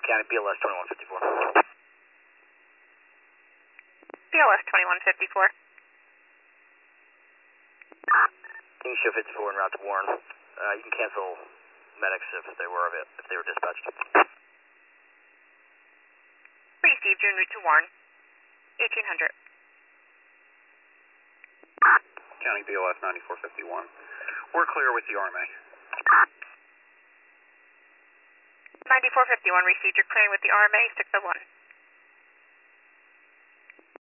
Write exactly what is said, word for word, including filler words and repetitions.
County B L S twenty-one fifty-four. B L S twenty-one fifty-four. King Show fifty-four en route to Warren. Uh, you can cancel medics if they were of it, if they were dispatched. Received en route to Warren. eighteen hundred. County B L S ninety-four fifty-one. We're clear with the R M A. ninety-four fifty-one, received your clearing with the R M A six oh one.